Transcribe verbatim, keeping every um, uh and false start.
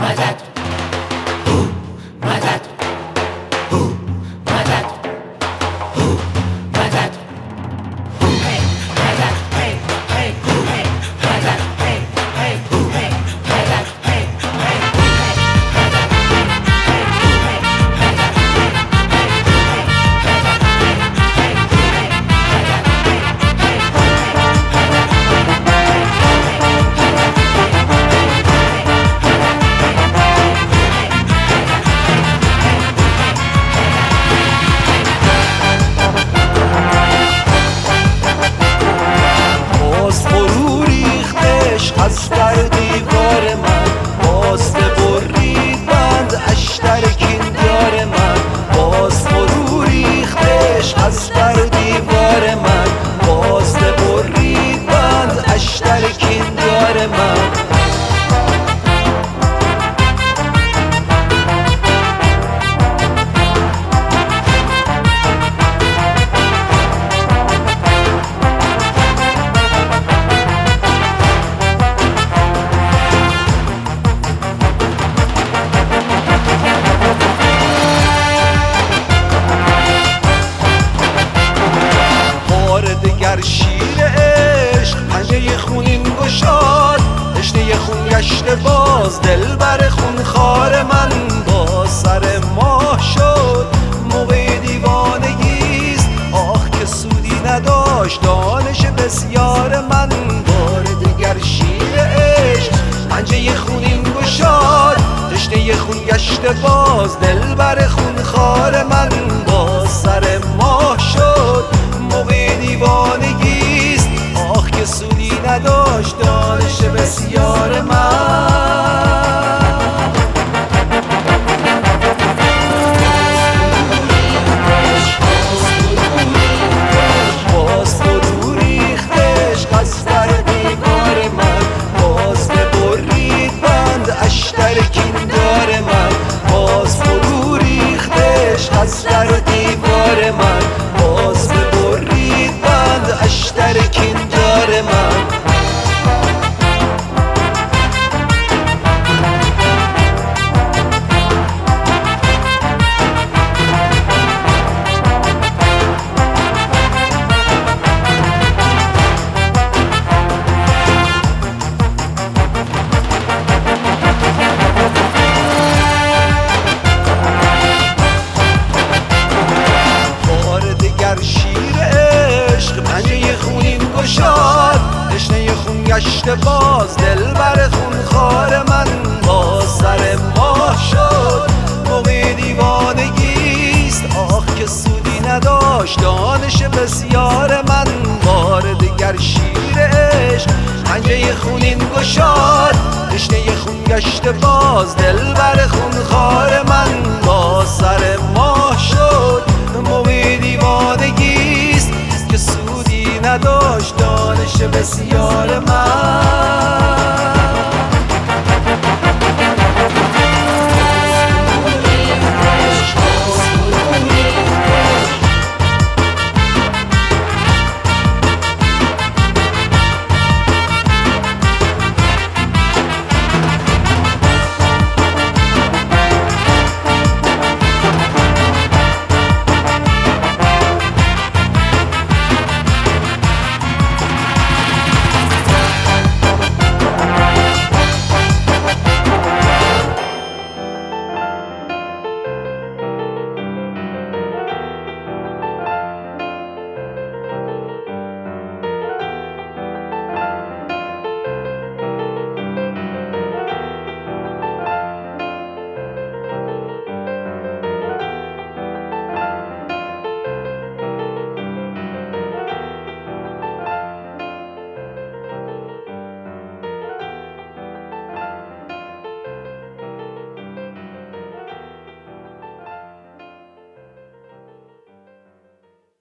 مدد هو مدد هو مدد هو مدد هو مدد هی هی هی مدد هی هی هی مدد هی از در دیوار من باز برید بند اشتر کیندار من باز فرو ریختش از در دیوار من باز برید بند اشتر کیندار من دگر شیر عشق پنجه خونین گشاد تشنه خون گشته باز دل بر خون خار من باز سر ماه شد موقع دیوانگیست آخ که سودی نداشت دانش بسیار من بار دگر شیر عشق پنجه خونین گشاد تشنه خون گشته باز دل بر خون خار من باز سر ماه شد موقع دیوانگیست آخ که سودی نداشت دانش بسیار من باز فرو ریختش از در دیوار من باز ببرید بند اشتر کیندار من باز فرو ریختش از در دیوار من باز ببرید بند اشتر کیندار من شیر عشق پنجه خونین گشاد تشنه خون گشته باز دل بر خون خار من باز سر ماه شد موقع دیوانگیست آخ که سودی نداشت دانش بسیار من بار دگر شیر عشق پنجه خونین گشاد تشنه خون گشته باز دل بر خون خار من باز سر ماه شد موقع دیوانگیست که سودی نداشت دانش بسیار من